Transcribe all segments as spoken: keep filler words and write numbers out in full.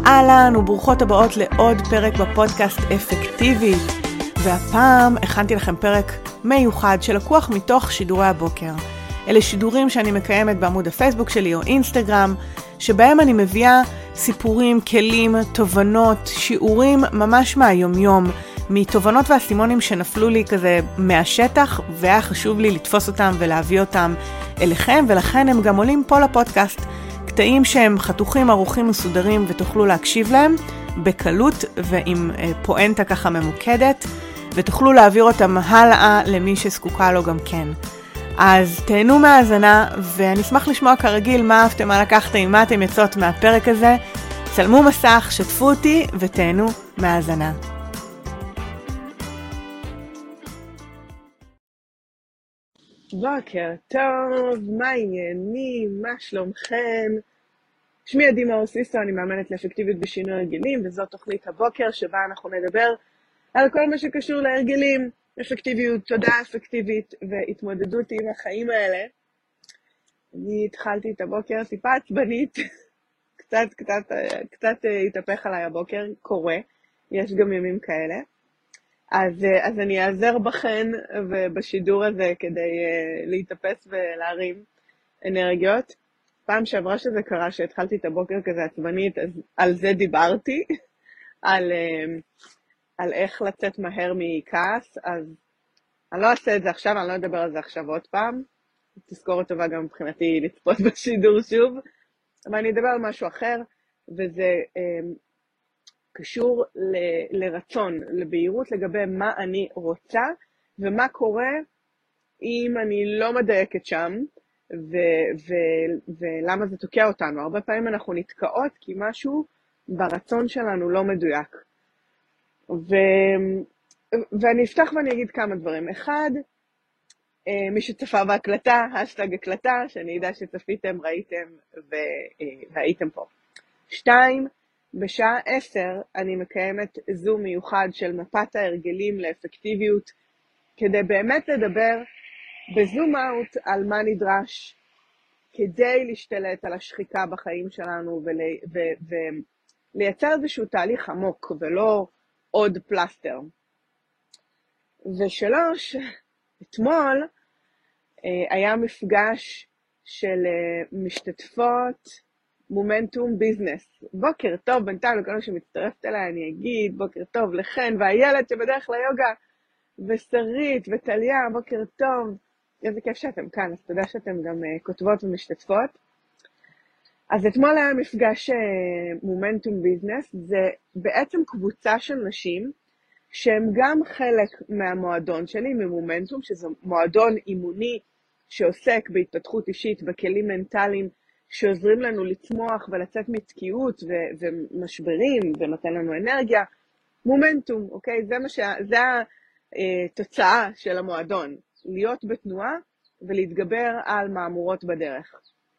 אהלן וברוכות הבאות לעוד פרק בפודקאסט אפקטיבית. והפעם הכנתי לכם פרק מיוחד שלקוח מתוך שידורי הבוקר. אלה שידורים שאני מקיימת בעמוד הפייסבוק שלי או אינסטגרם, שבהם אני מביאה סיפורים, כלים, תובנות, שיעורים ממש מהיומיום, מתובנות והסימונים שנפלו לי כזה מהשטח, והיה חשוב לי לתפוס אותם ולהביא אותם אליכם, ולכן הם גם עולים פה לפודקאסט, קטעים שהם חתוכים, ערוכים, מסודרים, ותוכלו להקשיב להם בקלות ועם פואנטה ככה ממוקדת, ותוכלו להעביר אותם הלאה למי שזקוקה לו גם כן. אז תהנו מהאזנה, ואני אשמח לשמוע כרגיל מה אהבתם, מה לקחתם, מה אתם יוצאות מהפרק הזה. צלמו מסך, שתפו אותי ותהנו מהאזנה. בוקר טוב, מה העניינים, מה שלומכם? שמי עדי מאוסיסטו, אני מאמנת לאפקטיביות בשינוי הרגלים, וזאת תוכנית הבוקר שבה אנחנו נדבר על כל מה שקשור להרגלים, אפקטיביות, תודעה אפקטיבית והתמודדות עם החיים האלה. אני התחלתי את הבוקר טיפה עצבנית, קצת, קצת, קצת התהפך עליי הבוקר, קורה, יש גם ימים כאלה. אז, אז אני אעזר בכן ובשידור הזה כדי להתאפס ולהרים אנרגיות. פעם שעברה שזה קרה, שהתחלתי את הבוקר כזה עצבנית, אז על זה דיברתי, על, על איך לצאת מהר מכעס, אז אני לא אעשה את זה עכשיו, אני לא אדבר על זה עכשיו עוד פעם. תזכורת טובה גם מבחינתי לצפות בשידור שוב, אבל אני אדבר על משהו אחר, וזה קשור ל, לרצון, לבהירות לגבי מה אני רוצה, ומה קורה אם אני לא מדייקת שם, ו, ו, ולמה זה תוקע אותנו. הרבה פעמים אנחנו נתקעות כי משהו ברצון שלנו לא מדויק. ו, ואני אפתח ואני אגיד כמה דברים. אחד, מי שצפה בהקלטה, השטג הקלטה, שאני יודע שצפיתם, ראיתם והייתם פה. שתיים, בשעה עשר אני מקיימת זום מיוחד של מפת ההרגלים לאפקטיביות, כדי באמת לדבר בזום אאוט על מה נדרש כדי להשתלט על השחיקה בחיים שלנו ולייצר ול, איזשהו תהליך עמוק ולא עוד פלסטר. ושלוש, אתמול היה מפגש של משתתפות מומנטום ביזנס. בוקר טוב, בינתיים לכל מי שמצטרפת אליי אני אגיד בוקר טוב לכן, והילד שבדרך ליוגה, ושרית וטליה, בוקר טוב. איזה כיף שאתם כאן, אז תודה שאתם גם uh, כותבות ומשתתפות. אז אתמול היה מפגש מומנטום ביזנס, זה בעצם קבוצה של נשים, שהם גם חלק מהמועדון שלי, ממומנטום, שזה מועדון אימוני שעוסק בהתפתחות אישית, בכלים מנטליים, שעוזרים לנו לצמוח ולצאת מתקיעות ו- ומשברים, ונותן לנו אנרגיה. מומנטום, אוקיי? זה מה ש... זה התוצאה של המועדון. להיות בתנועה ולהתגבר על מאמורות בדרך.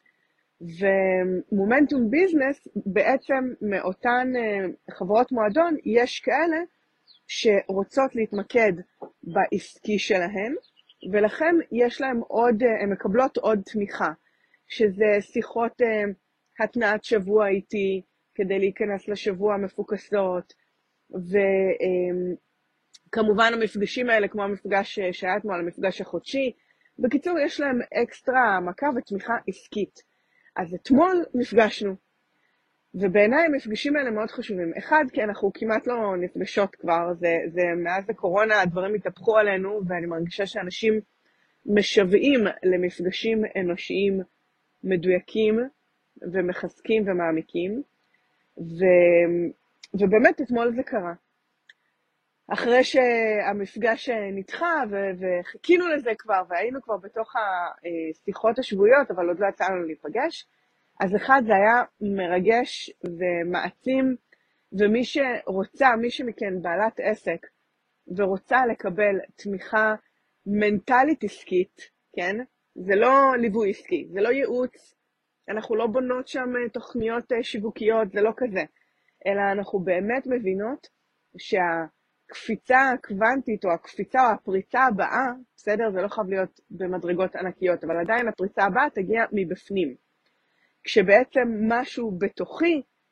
ומומנטום ביזנס, בעצם מאותן חברות מועדון, יש כאלה שרוצות להתמקד בעסקי שלהן, ולכן יש להם עוד, הן מקבלות עוד תמיכה, שזה שיחות התנעת שבוע איתי, כדי להיכנס לשבוע מפוקסות, ו... כמובן המפגשים האלה, כמו המפגש שהיה אתמול, המפגש החודשי. בקיצור, יש להם אקסטרה העמקה ותמיכה עסקית. אז אתמול נפגשנו, ובעיניי המפגשים האלה מאוד חשובים. אחד, כי אנחנו כמעט לא נפגשות כבר, זה, זה מאז הקורונה הדברים התהפכו עלינו, ואני מרגישה שאנשים משוועים למפגשים אנושיים מדויקים ומחזקים ומעמיקים, ו, ובאמת אתמול זה קרה. אחרי שהמפגש נדחה וחיכינו לזה כבר, והיינו כבר בתוך השיחות השבועיות, אבל עוד לא יצאנו להיפגש, אז אחד זה היה מרגש ומעצים, ומי שרוצה, מי שמכן בעלת עסק, ורוצה לקבל תמיכה מנטלית עסקית, כן? זה לא ליווי עסקי, זה לא ייעוץ, אנחנו לא בונות שם תוכניות שיווקיות, זה לא כזה, אלא אנחנו באמת מבינות שה... הקפיצה הקוונטית או הקפיצה או הפריצה הבאה, בסדר? זה לא חייב להיות במדרגות ענקיות, אבל עדיין הפריצה הבאה תגיע מבפנים. כשבעצם משהו בתוכי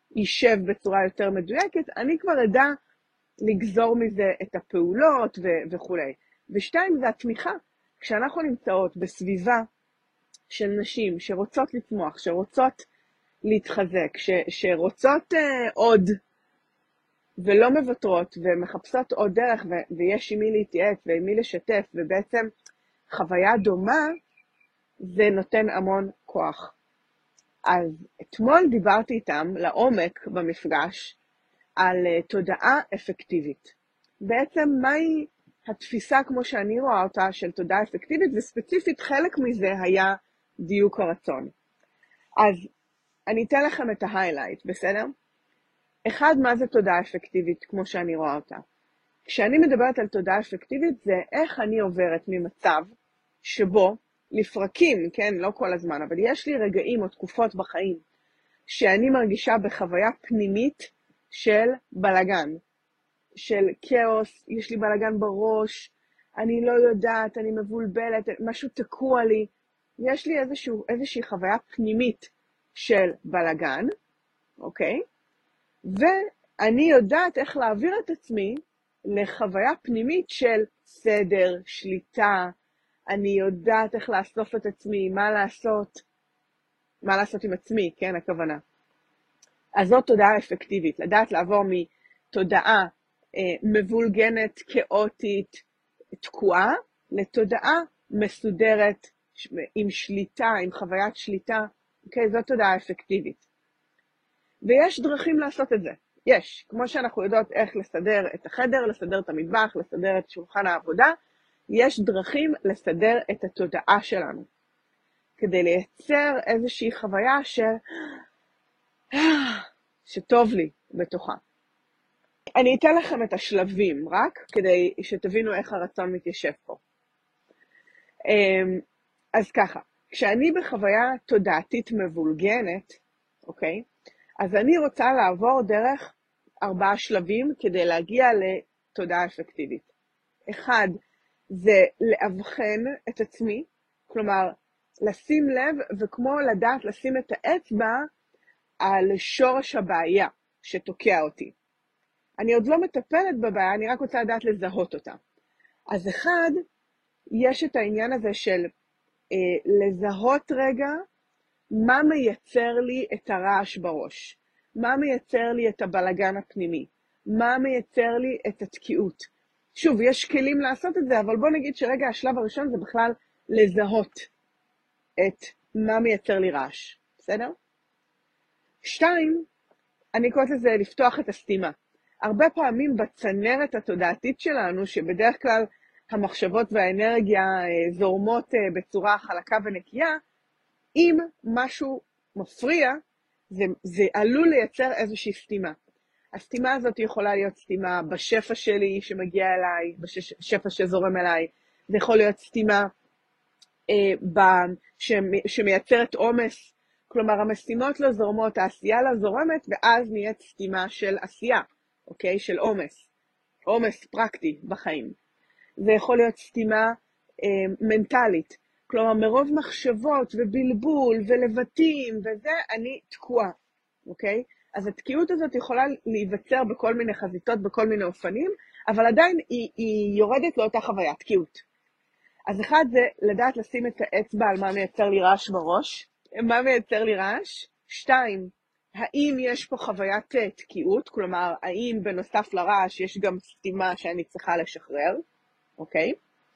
יישב בצורה יותר מדויקת, אני כבר אדע לגזור מזה את הפעולות ו- וכו'. ושתיים, זה התמיכה. כשאנחנו נמצאות בסביבה של נשים שרוצות לצמוח, שרוצות להתחזק, ש- שרוצות uh, עוד, ולא מבטרות, ומחפשות עוד דרך, ו- ויש עם מי להתייעץ ועם מי לשתף, ובעצם חוויה דומה, זה נותן המון כוח. אז אתמול דיברתי איתם לעומק במפגש, על uh, תודעה אפקטיבית. בעצם מהי התפיסה כמו שאני רואה אותה של תודעה אפקטיבית, וספציפית חלק מזה היה דיוק הרצון. אז אני אתן לכם את ההיילייט, בסדר? אחד, מה זה תודעה אפקטיבית כמו שאני רואה אותה? כשאני מדברת על תודעה אפקטיבית, זה איך אני עוברת ממצב שבו לפרקים, כן, לא כל הזמן, אבל יש לי רגעים או תקופות בחיים, שאני מרגישה בחוויה פנימית של בלגן, של כאוס, יש לי בלגן בראש, אני לא יודעת, אני מבולבלת, משהו תקוע לי, יש לי איזשהו, איזושהי חוויה פנימית של בלגן, אוקיי? ואני יודעת איך להעביר את עצמי לחוויה פנימית של סדר, שליטה, אני יודעת איך לאסוף את עצמי, מה לעשות, מה לעשות עם עצמי, כן, הכוונה. אז זאת תודעה אפקטיבית, לדעת לעבור מתודעה אה, מבולגנת, כאוטית, תקועה, לתודעה מסודרת, עם שליטה, עם חוויית שליטה, אוקיי, זאת תודעה אפקטיבית. ויש דרכים לעשות את זה, יש, כמו שאנחנו יודעות איך לסדר את החדר, לסדר את המטבח, לסדר את שולחן העבודה, יש דרכים לסדר את התודעה שלנו, כדי לייצר איזושהי חוויה ש... שטוב לי בתוכה. אני אתן לכם את השלבים רק, כדי שתבינו איך הרצון מתיישב פה. אז ככה, כשאני בחוויה תודעתית מבולגנת, אוקיי? אז אני רוצה לעבור דרך ארבעה שלבים כדי להגיע לתודעה אפקטיבית. אחד, זה לאבחן את עצמי, כלומר, לשים לב וכמו לדעת לשים את האצבע על שורש הבעיה שתוקע אותי. אני עוד לא מטפלת בבעיה, אני רק רוצה לדעת לזהות אותה. אז אחד, יש את העניין הזה של אה, לזהות רגע מה מייצר לי את הרעש בראש, מה מייצר לי את הבלגן הפנימי, מה מייצר לי את התקיעות. שוב, יש כלים לעשות את זה, אבל בוא נגיד שרגע השלב הראשון זה בכלל לזהות את מה מייצר לי רעש, בסדר? שתיים, אני קוראת לזה לפתוח את הסתימה. הרבה פעמים בצנרת התודעתית שלנו, שבדרך כלל המחשבות והאנרגיה זורמות בצורה חלקה ונקייה, אם משהו מפריע, זה, זה עלול לייצר איזושהי סתימה. הסתימה הזאת יכולה להיות סתימה בשפע שלי שמגיע אליי, בשפע שזורם אליי, זה יכול להיות סתימה אה, ב, שמייצרת עומס, כלומר המשימות לא זורמות, העשייה לא זורמת, ואז נהיית סתימה של עשייה, אוקיי? של עומס, עומס פרקטי בחיים. זה יכול להיות סתימה אה, מנטלית, כלומר מרוב מחשבות ובלבול ולבטים וזה, אני תקועה, אוקיי? אז התקיעות הזאת יכולה להיווצר בכל מיני חזיתות, בכל מיני אופנים, אבל עדיין היא, היא יורדת לאותה חוויה, תקיעות. אז אחד זה לדעת לשים את האצבע על מה מייצר לי רעש בראש, מה מייצר לי רעש. שתיים, האם יש פה חוויית תקיעות, כלומר, האם בנוסף לרעש יש גם סתימה שאני צריכה לשחרר, אוקיי?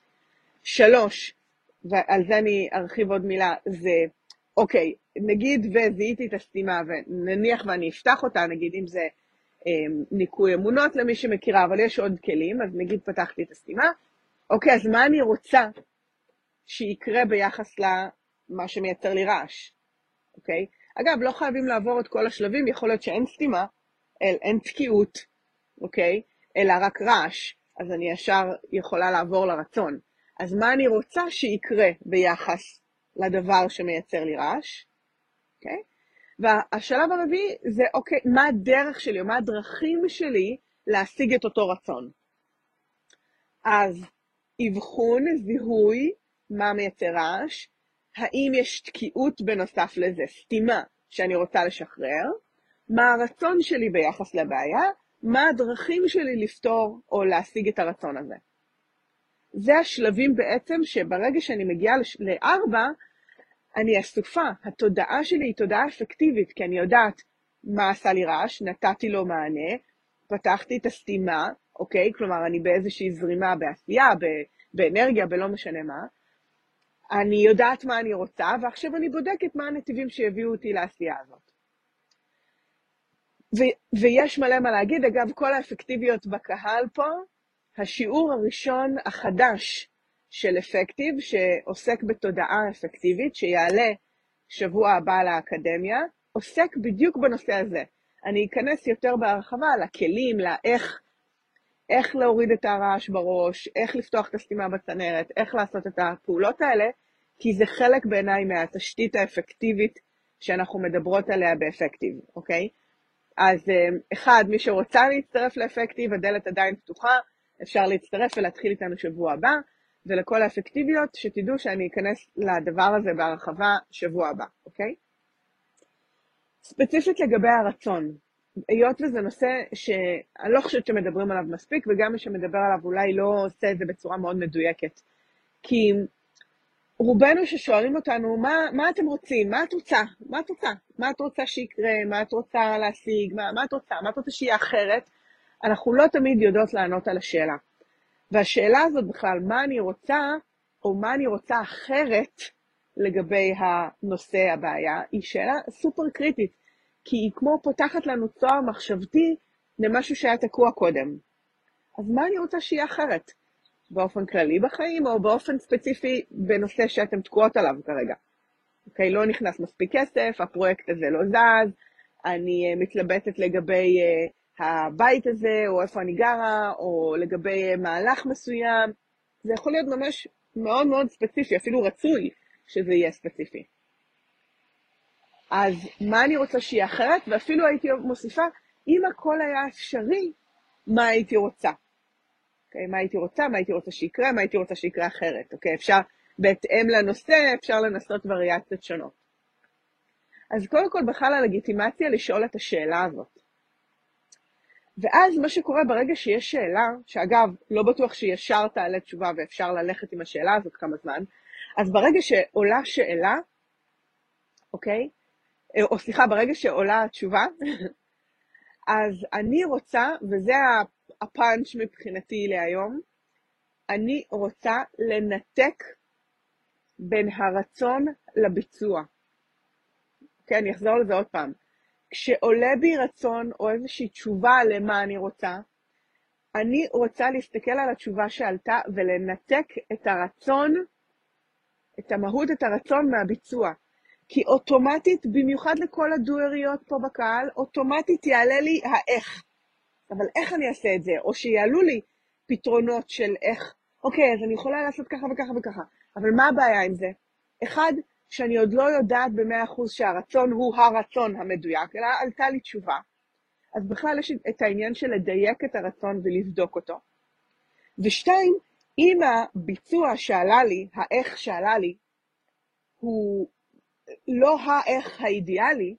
שלוש, ועל זה אני ארחיב עוד מילה, זה, אוקיי, נגיד וזיהיתי את הסתימה, ונניח ואני אפתח אותה, נגיד אם זה אה, ניקוי אמונות למי שמכירה, אבל יש עוד כלים, אז נגיד פתחתי את הסתימה, אוקיי, אז מה אני רוצה שיקרה ביחס למה שמייצר לי רעש, אוקיי? אגב, לא חייבים לעבור את כל השלבים, יכול להיות שאין סתימה, אל, אין תקיעות, אוקיי? אלא רק רעש, אז אני ישר יכולה לעבור לרצון. אז מה אני רוצה שיקרה ביחס לדבר שמייצר לי רעש, אוקיי? והשלב הרביעי זה, אוקיי, מה הדרך שלי, או מה הדרכים שלי להשיג את אותו רצון. אז אבחון, זיהוי, מה מייצר רעש, האם יש תקיעות בנוסף לזה, סתימה שאני רוצה לשחרר, מה הרצון שלי ביחס לבעיה, מה הדרכים שלי לפתור או להשיג את הרצון הזה. זה השלבים בעצם שברגע שאני מגיעה לארבע, אני אסופה. התודעה שלי היא תודעה אפקטיבית, כי אני יודעת מה עשה לי רעש, נתתי לו מענה, פתחתי את הסתימה, אוקיי? כלומר, אני באיזושהי זרימה בעשייה, באנרגיה, בלא משנה מה. אני יודעת מה אני רוצה, ועכשיו אני בודקת מה הנתיבים שיביאו אותי לעשייה הזאת. ו- ויש מלא מה להגיד. אגב, כל האפקטיביות בקהל פה, השיעור הראשון החדש של אפקטיב, שעוסק בתודעה אפקטיבית, שיעלה שבוע הבא לאקדמיה, עוסק בדיוק בנושא הזה. אני אכנס יותר בהרחבה לכלים, לאיך, איך להוריד את הרעש בראש, איך לפתוח את הסתימה בצנרת, איך לעשות את הפעולות האלה, כי זה חלק בעיניי מהתשתית האפקטיבית שאנחנו מדברות עליה באפקטיב, אוקיי? אז אחד, מי שרוצה להצטרף לאפקטיב, הדלת עדיין פתוחה, אפשר להצטרף ולהתחיל איתנו שבוע הבא, ולכל האפקטיביות שתדעו שאני אכנס לדבר הזה בהרחבה שבוע הבא, אוקיי? ספציפית לגבי הרצון, היות וזה נושא שאני לא חושבת שמדברים עליו מספיק, וגם מי שמדבר עליו אולי לא עושה את זה בצורה מאוד מדויקת. כי רובנו ששואלים אותנו, מה, מה אתם רוצים? מה את רוצה? מה את רוצה? מה את רוצה שיקרה? מה את רוצה להשיג? מה, מה את רוצה? מה את רוצה שיהיה אחרת? אנחנו לא תמיד יודעות לענות על השאלה. והשאלה הזאת בכלל, מה אני רוצה, או מה אני רוצה אחרת לגבי הנושא הבעיה, היא שאלה סופר קריטית, כי היא כמו פותחת לנו צוהר מחשבתי למשהו שהיה תקוע קודם. אז מה אני רוצה שיהיה אחרת? באופן כללי בחיים, או באופן ספציפי בנושא שאתם תקועות עליו כרגע. אוקיי, לא נכנס מספיק כסף, הפרויקט הזה לא זז, אני מתלבטת לגבי הבית הזה, או איפה אני גרה, או לגבי מהלך מסוים. זה יכול להיות ממש מאוד מאוד ספציפי, אפילו רצוי שזה יהיה ספציפי. אז מה אני רוצה שיהיה אחרת? ואפילו הייתי מוסיפה, אם הכל היה אפשרי, מה הייתי רוצה? אוקיי, מה הייתי רוצה, מה הייתי רוצה שיקרה, מה הייתי רוצה שיקרה אחרת. אוקיי, אפשר, בהתאם לנושא, אפשר לנסות וריאציות שונות. אז קודם כל בכלל הלגיטימציה לשאול את השאלה הזאת. ואז מה שקורה ברגע שיש שאלה, שאגב, לא בטוח שישר תעלה תשובה ואפשר ללכת עם השאלה הזאת כמה זמן, אז ברגע שעולה שאלה, אוקיי, או סליחה, ברגע שעולה התשובה, אז אני רוצה, וזה הפאנץ' מבחינתי להיום, אני רוצה לנתק בין הרצון לביצוע. כן, אני אחזור לזה עוד פעם. כשעולה בי רצון או איזושהי תשובה למה אני רוצה, אני רוצה להסתכל על התשובה שעלתה ולנתק את הרצון, את המהות, את הרצון מהביצוע. כי אוטומטית, במיוחד לכל הדואריות פה בקהל, אוטומטית יעלה לי האיך. אבל איך אני אעשה את זה? או שיעלו לי פתרונות של איך, אוקיי, אז אני יכולה לעשות ככה וככה וככה. אבל מה הבעיה עם זה? אחד, שאני עוד לא יודעת במאה אחוז שהרצון הוא הרצון המדויק, אלא עלתה לי תשובה. אז בכלל יש את העניין של לדייק את הרצון ולבדוק אותו. ושתיים, אם הביצוע שעלה לי, האיך שעלה לי, הוא לא האיך האידיאלי,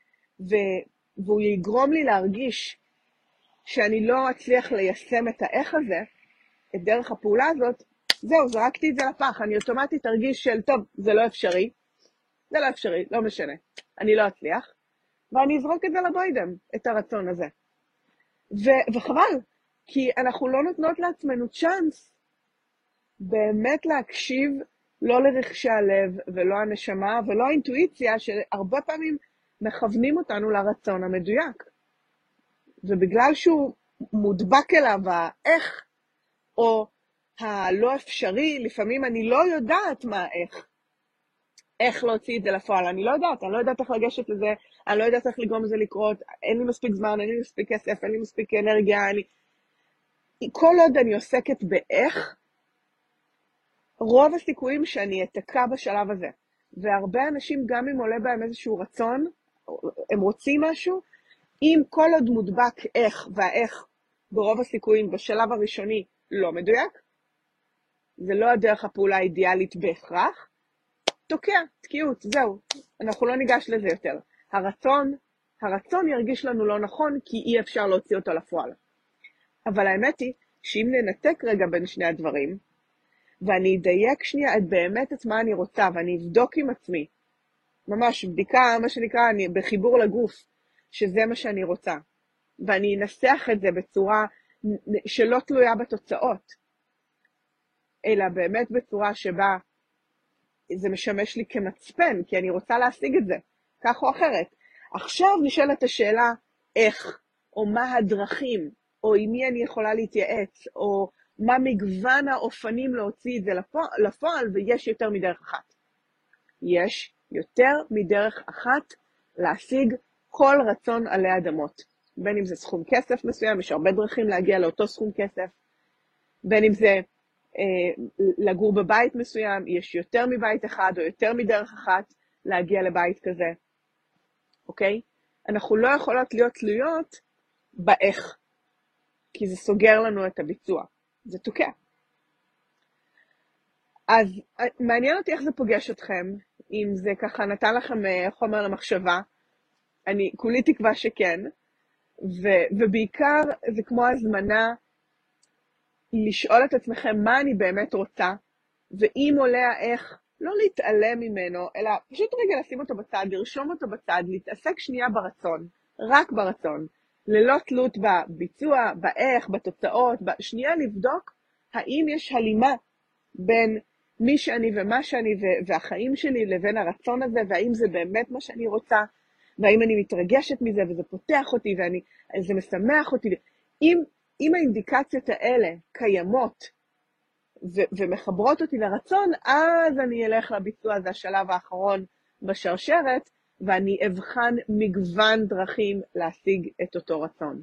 והוא יגרום לי להרגיש שאני לא אצליח ליישם את האיך הזה, את דרך הפעולה הזאת, זהו, זרקתי את זה לפח, אני אוטומטית ארגיש של, טוב, זה לא אפשרי, זה לא אפשרי, לא משנה, אני לא אצליח, ואני אזרוק את זה לבוידם, את הרצון הזה. ו- וחבל, כי אנחנו לא נותנות לעצמנו צ'אנס באמת להקשיב לא לרחשי הלב ולא הנשמה ולא האינטואיציה שהרבה פעמים מכוונים אותנו לרצון המדויק. ובגלל שהוא מודבק אליו האיך או הלא אפשרי, לפעמים אני לא יודעת מה איך. איך להוציא את זה לפועל, אני לא יודעת, אני לא יודעת איך לגשת לזה, אני לא יודעת איך לגרום לזה לקרות, אין לי מספיק זמן, אין לי מספיק כסף, אין לי מספיק אנרגיה, אני... כל עוד אני עוסקת באיך, רוב הסיכויים שאני אתקע בשלב הזה. והרבה אנשים, גם אם עולה בהם איזשהו רצון, הם רוצים משהו, אם כל עוד מודבק איך והאיך ברוב הסיכויים בשלב הראשוני לא מדויק, זה לא הדרך הפעולה האידיאלית בהכרח, תוקע, תקיעות, זהו, אנחנו לא ניגש לזה יותר. הרצון הרצון ירגיש לנו לא נכון, כי אי אפשר להוציא אותו לפועל. אבל האמת היא, שאם ננתק רגע בין שני הדברים, ואני אדייק שנייה את באמת את מה אני רוצה, ואני אבדוק עם עצמי, ממש בדיקה, מה שנקרא, אני בחיבור לגוף, שזה מה שאני רוצה, ואני אנסח את זה בצורה שלא תלויה בתוצאות, אלא באמת בצורה שבה זה משמש לי כמצפן, כי אני רוצה להשיג את זה, כך או אחרת. עכשיו נשאלת השאלה, איך, או מה הדרכים, או עם מי אני יכולה להתייעץ, או מה מגוון האופנים להוציא את זה לפועל, ויש יותר מדרך אחת. יש יותר מדרך אחת להשיג כל רצון עלי אדמות. בין אם זה סכום כסף מסוים, יש הרבה דרכים להגיע לאותו סכום כסף, בין אם זה אה, לגור בבית מסוים, יש יותר מבית אחד, או יותר מדרך אחת להגיע לבית כזה. אוקיי? אנחנו לא יכולות להיות תלויות באיך, כי זה סוגר לנו את הביצוע. זה תוקע. אז מעניין אותי איך זה פוגש אתכם, אם זה ככה נתן לכם חומר למחשבה, אני כולי תקווה שכן, ו- ובעיקר זה כמו הזמנה לשאול את עצמכם מה אני באמת רוצה, ואם עולה האיך, לא להתעלם ממנו, אלא פשוט רגע לשים אותו בצד, לרשום אותו בצד, להתעסק שנייה ברצון, רק ברצון, ללא תלות בביצוע, באיך, בתוצאות, שנייה לבדוק האם יש הלימה בין מי שאני ומה שאני והחיים שלי לבין הרצון הזה, והאם זה באמת מה שאני רוצה, והאם אני מתרגשת מזה וזה פותח אותי וזה משמח אותי. אם, אם האינדיקציות האלה קיימות ו- ומחברות אותי לרצון, אז אני אלך לביצוע, זה השלב האחרון בשרשרת, ואני אבחן מגוון דרכים להשיג את אותו רצון.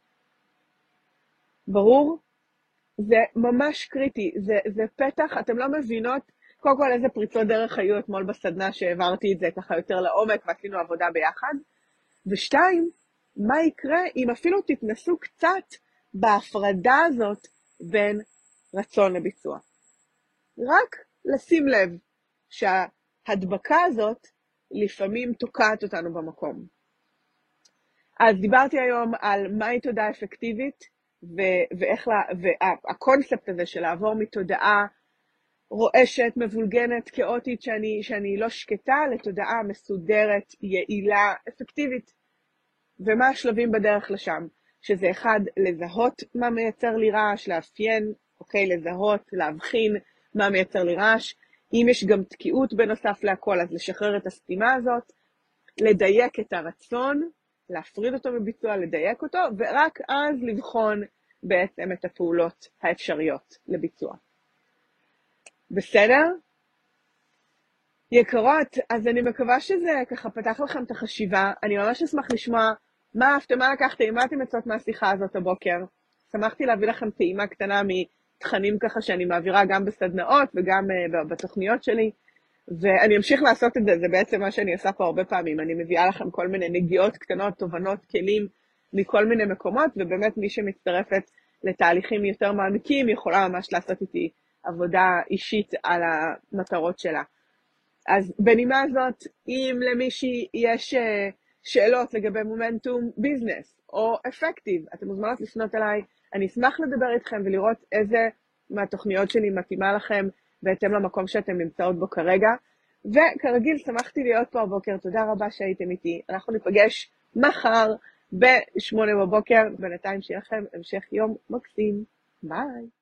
ברור? זה ממש קריטי, זה, זה פתח, אתם לא מבינות, קודם כל איזה פריצות דרך היו אתמול בסדנה שהעברתי את זה ככה יותר לעומק ועשינו עבודה ביחד, ושתיים, מה יקרה אם אפילו תתנסו קצת בהפרדה הזאת בין רצון לביצוע. רק לשים לב שההדבקה הזאת לפעמים תוקעת אותנו במקום. אז דיברתי היום על מהי תודעה אפקטיבית, ו- ואיך לה, והקונספט הזה של לעבור מתודעה רועשת, מבולגנת, כאוטית, שאני, שאני לא שקטה, לתודעה מסודרת, יעילה, אפקטיבית. ומה השלבים בדרך לשם? שזה אחד, לזהות מה מייצר לי רעש, לאפיין, אוקיי, לזהות, להבחין מה מייצר לי רעש. אם יש גם תקיעות בנוסף להכל, אז לשחרר את הסתימה הזאת, לדייק את הרצון, להפריד אותו מביצוע, לדייק אותו, ורק אז לבחון בעצם את הפעולות האפשריות לביצוע. בסדר? יקרות, אז אני מקווה שזה ככה פתח לכם את החשיבה. אני ממש אשמח לשמוע מה אהבתם, מה לקחתם, מה אתם יוצאות מהשיחה הזאת הבוקר. שמחתי להביא לכם טעימה קטנה מתכנים ככה שאני מעבירה גם בסדנאות וגם uh, בתוכניות שלי. ואני אמשיך לעשות את זה, זה בעצם מה שאני עושה פה הרבה פעמים. אני מביאה לכם כל מיני נגיעות קטנות, תובנות, כלים מכל מיני מקומות, ובאמת מי שמצטרפת לתהליכים יותר מעמיקים יכולה ממש לעשות איתי עבודה אישית על המטרות שלה. אז בנימה הזאת, אם למישהי יש שאלות לגבי מומנטום ביזנס או אפקטיב, אתם מוזמנות לפנות אליי, אני אשמח לדבר איתכם ולראות איזה מהתוכניות שלי מתאימה לכם בהתאם למקום שאתם נמצאות בו כרגע. וכרגיל, שמחתי להיות פה הבוקר, תודה רבה שהייתם איתי. אנחנו ניפגש מחר בשמונה בבוקר, בינתיים שיהיה לכם המשך יום מקסים. ביי.